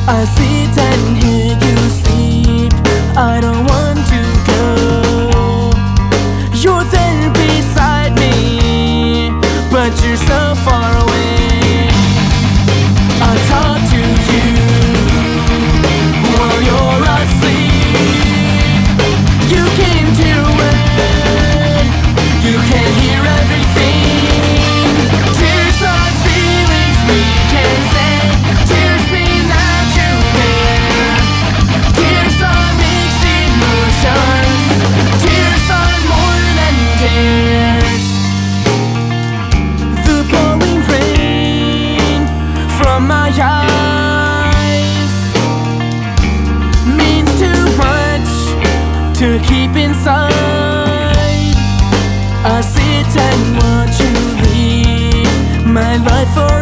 I sit and hear you sleep. I don't want to go. You're there beside me, but you're so far away. I talk to you while you're asleep. You came to it. You can hear everything. Tears are feelings we can say. Tears mean that you care. Tears are mixed emotions. Tears are more than tears. The pouring rain from my eyes means too much to keep inside. I sit and watch you leave my life for